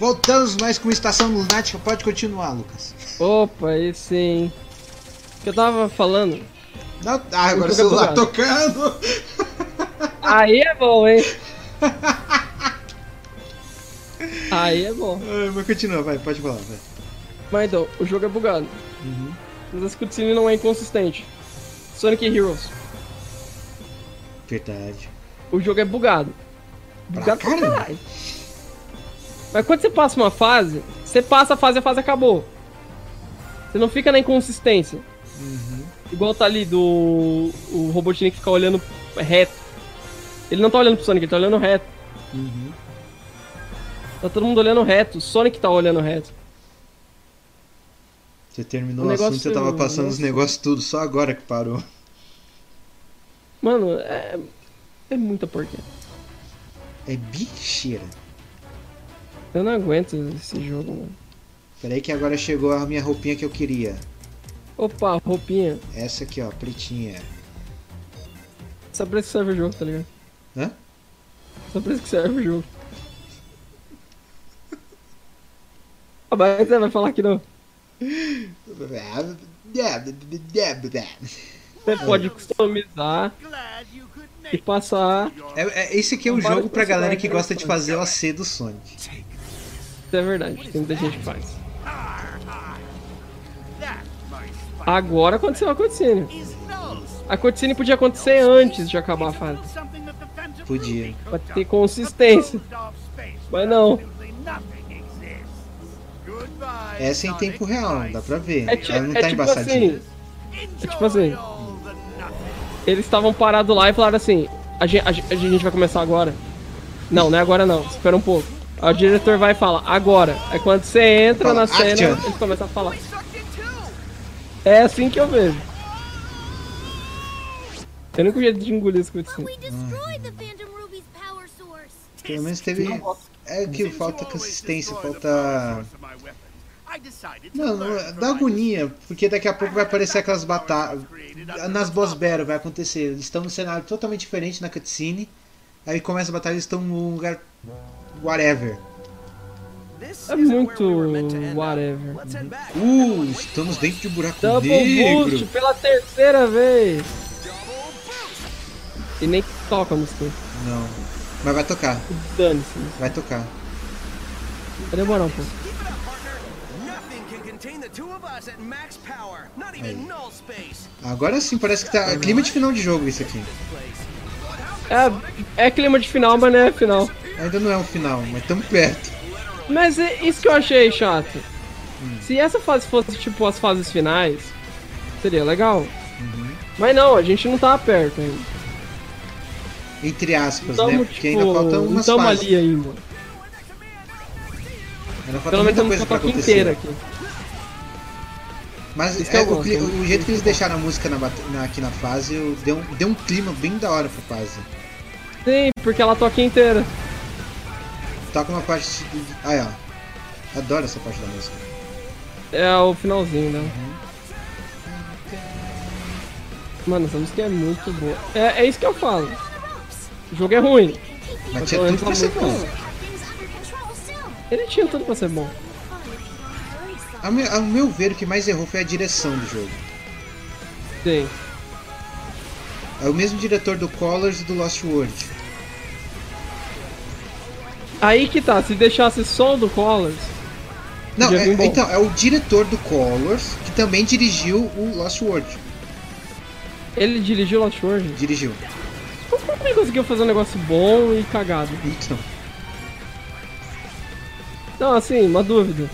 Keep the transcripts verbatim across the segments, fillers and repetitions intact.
Voltamos mais com Estação Lunática. Pode continuar, Lucas. Opa, aí sim. O que eu tava falando? Não, ah, agora o celular tocando. Aí é bom, hein? Aí é bom. Ah, mas continua, vai, pode falar, vai. Mas então, o jogo é bugado. Uhum. Mas a cutscene não é inconsistente. Sonic Heroes. Verdade. O jogo é bugado. Bugado pra caramba. caralho. Mas quando você passa uma fase, você passa a fase e a fase acabou. Você não fica na inconsistência. Uhum. Igual tá ali do... O Robotnik fica olhando reto. Ele não tá olhando pro Sonic, ele tá olhando reto. Uhum. Tá todo mundo olhando reto. O Sonic tá olhando reto. Você terminou o o, negócio, assunto, eu tava passando nossa. os negócios tudo, só agora que parou. Mano, é... É muita porcaria. É bicheira. Eu não aguento esse jogo, mano. Peraí que agora chegou a minha roupinha que eu queria. Opa, roupinha. Essa aqui, ó, pretinha. Só pra isso que serve o jogo, tá ligado? Hã? Só pra isso que serve o jogo. Ah, mas você vai falar que não. Você pode customizar e passar. É, é, esse aqui é o Para jogo de pra galera personagem que gosta de Sonic. fazer o A C do Sonic. Isso é verdade, tem muita gente que faz. Agora aconteceu a cutscene. A cutscene podia acontecer antes de acabar a fase. Podia. Pra ter consistência. Mas não. Essa é em tempo real, dá pra ver. É, ti- Ela não é tá tipo embaçadinha. assim. É tipo assim. Eles estavam parados lá e falaram assim: a gente, a, gente, a gente vai começar agora. Não, não é agora não, espera um pouco. Aí o diretor vai e fala, agora. Aí quando você entra Fala, na cena, action. eles começam a falar. É assim que eu vejo. É o único jeito de engolir essa cutscene. We destroyed the Phantom Ruby's power source. Pelo menos teve. É que falta consistência, falta. Não, não, dá agonia, porque daqui a pouco vai aparecer aquelas batalhas. Nas Boss Battle vai acontecer. Eles estão num cenário totalmente diferente na cutscene. Aí começa a batalha, eles estão num lugar. Whatever. É muito whatever. Uh, estamos dentro de um buraco Double negro. boost pela terceira vez. E nem toca a música. Não, mas vai tocar, Dane-se. vai tocar. Vai demorar um pouco. Agora sim, parece que tá clima de final de jogo isso aqui. É, é clima de final, mas não é final. Ainda não é um final, mas estamos perto. Mas é isso que eu achei chato. Se essa fase fosse tipo as fases finais, seria legal. Uhum. Mas não, a gente não tá perto ainda. Entre aspas, Tamo, né? tipo, Porque ainda faltam não umas tamo fases. ali ainda. Ainda falta Pelo menos muita estamos coisa com pra a toque acontecer. inteira aqui. Mas Isso que é, eu o, gosto, cli- né? o jeito que eles deixaram a música na, bat- na- aqui na fase eu- deu, um- deu um clima bem da hora pra fase. Sim, porque ela toca inteira. Toca uma parte. de- Ah, é, ó. Adoro essa parte da música. É o finalzinho, né? Mano, essa música é muito boa. É, é isso que eu falo. O jogo é ruim. Mas tinha pelo tudo menos pra a ser música é bom. boa. Ele tinha tudo pra ser bom. A meu, ao meu ver, o que mais errou foi a direção do jogo. Sim. É o mesmo diretor do Colors e do Lost World. Aí que tá, se deixasse só o do Colors. Não, podia é, vir bom. então, é o diretor do Colors que também dirigiu o Lost World. Ele dirigiu Lost World. Dirigiu. Como ele conseguiu fazer um negócio bom e cagado? Então. Não, assim, uma dúvida.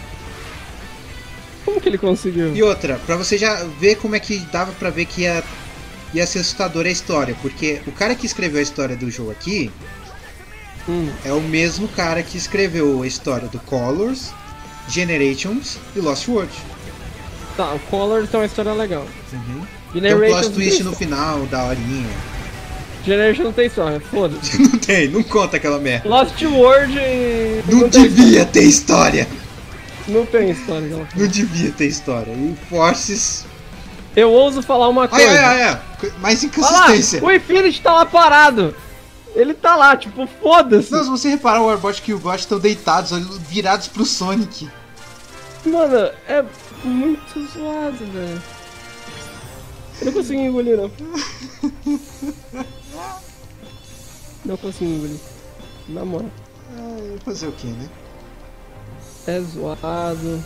Como que ele conseguiu? E outra, pra você já ver como é que dava pra ver que ia, ia ser assustadora a história. Porque o cara que escreveu a história do jogo aqui Hum. é o mesmo cara que escreveu a história do Colors, Generations e Lost World. Tá, o Colors tem uma história legal. Uhum. Tem um Generations plot twist não no tem... final, da horinha. Generation não tem história, foda-se. Não tem, não conta aquela merda. Lost World e... Não tem devia ter história. Não tem história. Não. Não devia ter história. E Forces. Eu ouso falar uma Ai, coisa. ai, ai, ai. Mais Olha lá, inconsistência. o Infinity tá lá parado. Ele tá lá, tipo, foda-se. Não, se você reparar, o Warbot e o Ghost estão deitados, virados pro Sonic. Mano, é muito zoado, velho. Eu não consigo engolir, não. Não consigo engolir. Na moral. É, fazer o que, né? É zoado.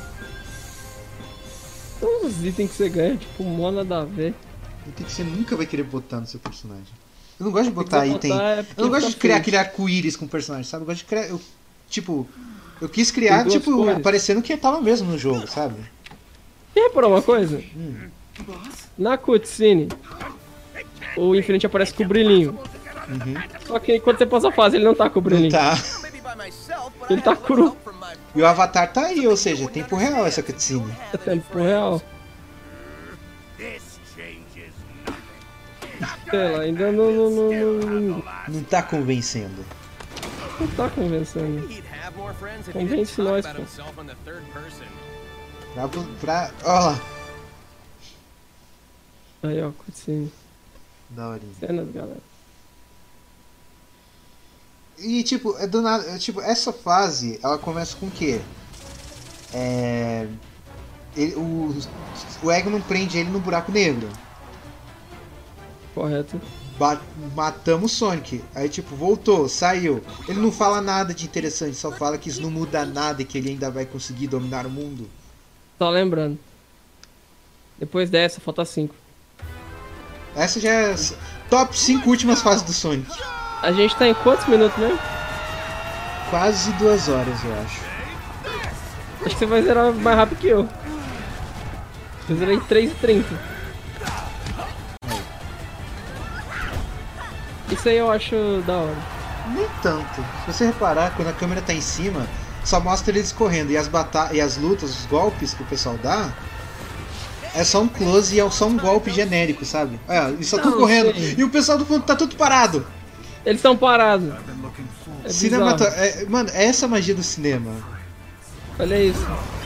Todos os itens que você ganha, tipo, mó nada a ver. Item que você nunca vai querer botar no seu personagem. Eu não gosto de botar Tem que item. botar é eu porque não gosto fica de criar feio. aquele arco-íris com personagem, sabe? Eu gosto de criar. Eu, tipo, eu quis criar, Tem duas tipo, cores. parecendo que tava mesmo no jogo, sabe? E reparou uma coisa? Hum. Na cutscene, o Infinite aparece com o brilhinho. Uhum. Só que quando você passa a fase, ele não tá com o Não brilhinho. tá. Ele tá cru. E o Avatar tá aí, ou seja, tempo real essa cutscene. É tempo real. Sei lá, ainda não, não, não, não, Não tá convencendo. não tá convencendo. Convence nós, pô. Pra. pra ó lá. Aí, ó, cutscene. Da horinha. Cenas, galera. E tipo, é do nada. é, Tipo, essa fase, ela começa com o quê? É. Ele, o, o Eggman prende ele no buraco negro. Correto. Ba- matamos o Sonic. Aí tipo, voltou, saiu. Ele não fala nada de interessante, só fala que isso não muda nada e que ele ainda vai conseguir dominar o mundo. Só lembrando. Depois dessa, falta cinco. Essa já é as top cinco últimas fases do Sonic. A gente tá em quantos minutos mesmo? Quase duas horas, eu acho. Acho que você vai zerar mais rápido que eu. Eu zerei três e trinta. Isso aí eu acho da hora. Nem tanto. Se você reparar, quando a câmera tá em cima, só mostra eles correndo. E as, bata e as lutas, os golpes que o pessoal dá, é só um close e é só um golpe genérico, sabe? É, eles só estão Não, correndo. sei. E o pessoal do fundo tá tudo parado. Eles estão parados. É Cinemato... bizarro. é, mano, é essa a magia do cinema. Olha isso.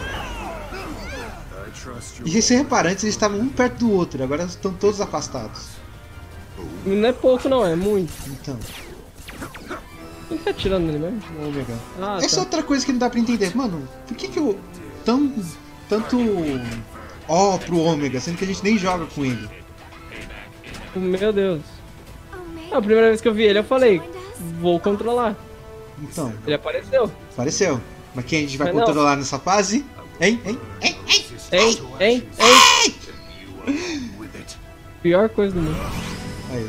E se você reparar, antes eles estavam um perto do outro, agora estão todos afastados. Não é pouco não, é muito. Então, Quem tá atirando nele mesmo? o Ômega. Ah, Essa é tá. outra coisa que não dá pra entender. Mano, por que que eu... Tão, tanto... Ó pro Ômega, sendo que a gente nem joga com ele. Meu Deus. A primeira vez que eu vi ele, eu falei, vou controlar. Então, Ele apareceu. apareceu. Mas quem a gente vai Mas não. controlar nessa fase? Hein? Hein? Hein? Hein? Hein? Hein? Hein? Pior coisa do mundo. Aí.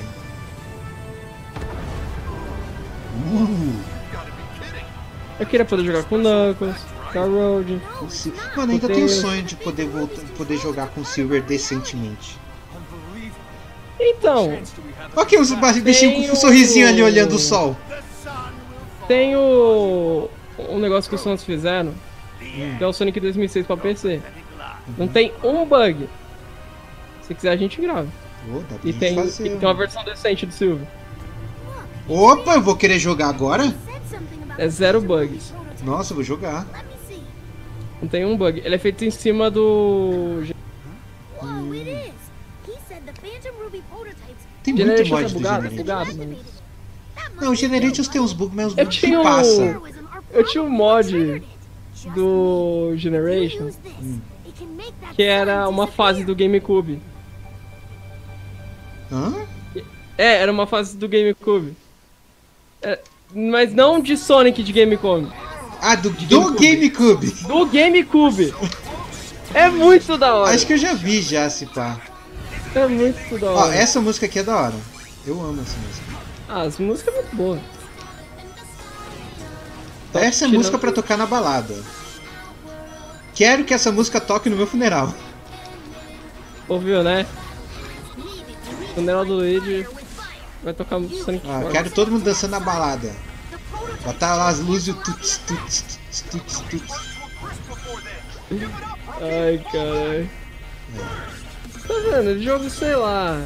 Uh, Eu queria poder jogar com Knuckles, com a Road. o Sil- Mano, ainda tenho o Deus. sonho de poder voltar, poder jogar com o Silver decentemente. Então, Ok, os ba- bichinhos com um Tem o- sorrisinho ali olhando o sol. tem o... um negócio que os Sonics fizeram, que é o Sonic dois mil e seis pra P C. Não tem um bug. Se quiser a gente grava. Oh, dá pra E gente tem, fazer, e tem uma versão decente do Silver. Opa, eu vou querer jogar agora? É zero bugs. Nossa, eu vou jogar. Não tem um bug. Ele é feito em cima do... Whoa, it is. He said the Phantom Ruby prototypes. Tem muito Generation mod tá do bugado, Generation. bugado, mano. Não, o Generations tem uns bugs, mas os Eu bugs que tinha um- passa. Eu tinha um mod do Generation que era uma fase do GameCube. Hã? É, era uma fase do GameCube. É, mas não de Sonic de GameCube. Ah, do, do GameCube. GameCube. Do GameCube. É muito da hora. Acho que eu já vi já, se pá. É muito da Ó, hora. essa música aqui é da hora. Eu amo essa música. Ah, as músicas é muito boa. Tô Essa é tirando- música pra tocar na balada. Quero que essa música toque no meu funeral. Ouviu, né? O funeral do Luigi vai tocar Sonic Ah, Force. quero todo mundo dançando na balada. Botar lá as luzes e o tuts, tuts, tuts, tuts, tuts. Ai, caralho. Tá vendo? O jogo, sei lá.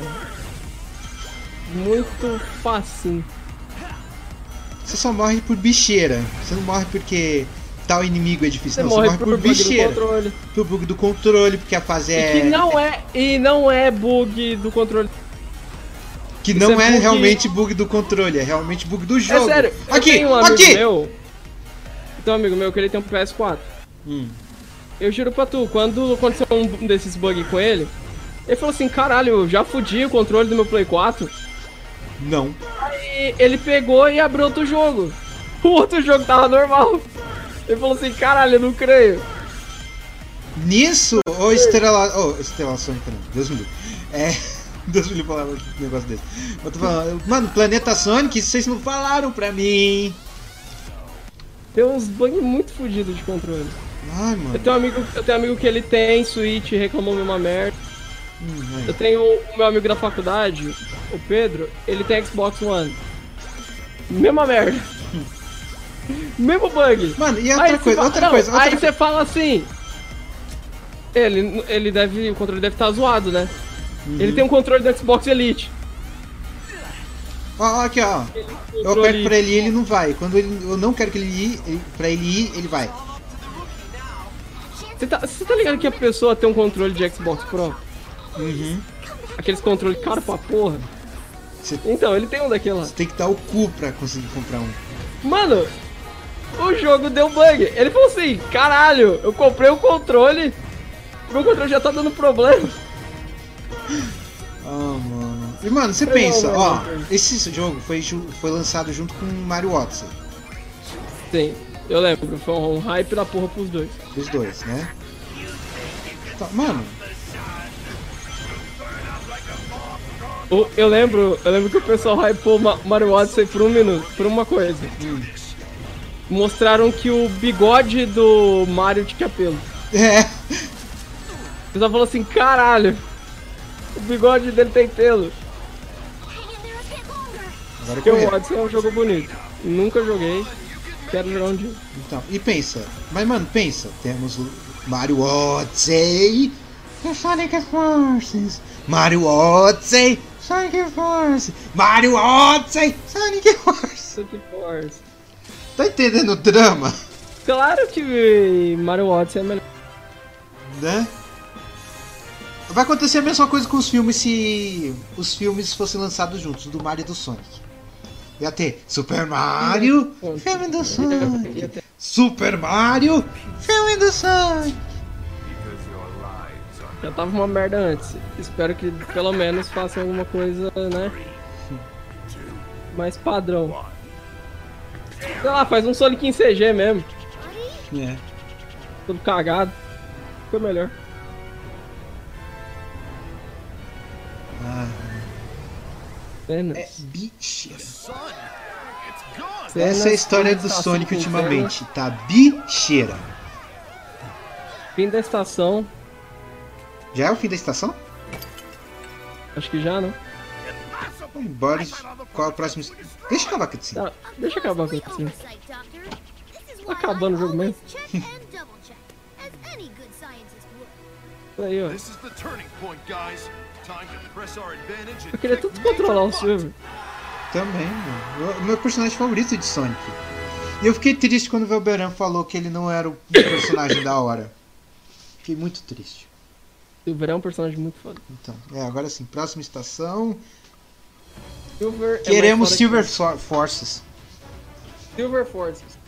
Muito fácil. Você só morre por bicheira. Você não morre porque tal inimigo é difícil. Você não, morre você morre por por, bug do bicheira. controle. Por bug do controle, porque a fase E é. que não é. E não é bug do controle. Que não Isso é, é bug- realmente bug do controle, é realmente bug do jogo. É sério, eu aqui, tenho um amigo aqui! meu. Tem um amigo meu que ele tem um P S quatro. Hum. Eu juro pra tu, quando aconteceu um desses bugs com ele, ele falou assim, caralho, eu já fudi o controle do meu Play quatro. Não. Aí ele pegou e abriu outro jogo. O outro jogo tava normal. Ele falou assim, caralho, eu não creio. Nisso, ô Estrela... Ô, Estrela Sônica não, Deus me livre. É... Deus me livre falar um negócio desse. Eu tô falando, mano, Planeta Sonic, vocês não falaram pra mim. Tem uns bugs muito fodidos de controle. Ai, mano. Eu tenho um amigo, eu tenho um amigo que ele tem Switch e reclamou uma merda. Hum, ai. Eu tenho o meu amigo da faculdade, o Pedro, ele tem Xbox One. Mesma merda. Mesmo bug. Mano, e outra Aí você coisa, fala- outra não, coisa, outra Aí coisa. você fala assim. Ele, ele deve. O controle deve estar zoado, né? Uhum. Ele tem um controle do Xbox Elite. Ó, ó, aqui, ó. Eu Controle- aperto pra ele ir, ele não vai. Quando ele, eu não quero que ele ir, ele, pra ele ir, ele vai. Você tá, você tá ligado que a pessoa tem um controle de Xbox Pro? Uhum. Aqueles controles caros pra porra. Você Então, ele tem um daquele lá. tem que dar o cu pra conseguir comprar um. Mano, o jogo deu bug. Ele falou assim, caralho, eu comprei o controle, meu controle já tá dando problema. Ah, mano. E, mano, você Foi pensa, mal, ó, mano. esse jogo foi, ju- foi lançado junto com Mario Odyssey. Sim, eu lembro, foi um hype da porra pros dois. Os dois, né? Tá, mano, O- Eu lembro, eu lembro que o pessoal hypou Ma- Mario Odyssey por um minuto, por uma coisa. Mostraram que o bigode do Mario tinha pelo. é. O pessoal falou assim, caralho, o bigode dele tem pelo. Hang in there a bit longer. Agora Porque o correu. Odyssey é um jogo bonito. Nunca joguei, quero jogar um dia. Então, e pensa, mas mano, pensa, temos o Mario Odyssey, e Sonic Forces, Mario Odyssey, Sonic Forces, Mario Odyssey, Sonic Forces. Sonic Force. Tá entendendo o drama, Claro que Mario Odyssey é melhor. né? Vai acontecer a mesma coisa com os filmes se os filmes fossem lançados juntos, do Mario e do Sonic. Ia ter Super Mario, filme do Sonic. Super Mario, filme do Sonic. Já tava uma merda antes. Espero que pelo menos façam alguma coisa, né? Mais padrão. Sei lá, faz um Sonic em C G mesmo. É. Todo cagado. Ficou melhor. Ah, Cenas. é bicheira. Cenas Essa é a história fim do da Sonic estação ultimamente. Tá bicheira. Fim da estação. Já é o fim da estação? Acho que já, não? Bora. Qual é o próximo? Deixa eu acabar com isso. Tá, deixa eu acabar com isso. Oversight, Doctor. This is Tá why acabando o jogo mesmo. check and double check, as any good scientist would. Isso aí, ó. This is the turning point, guys. Time to press our advantage and Eu queria kick tanto controlar o major Silver. Também, mano. O meu personagem favorito de Sonic. E eu fiquei triste quando o Velberan falou que ele não era o personagem da hora. Fiquei muito triste. Silver é um personagem muito foda. Então, é, agora sim, próxima estação. Silver é mais Queremos foda que- Silver So- Forces. Silver Forces.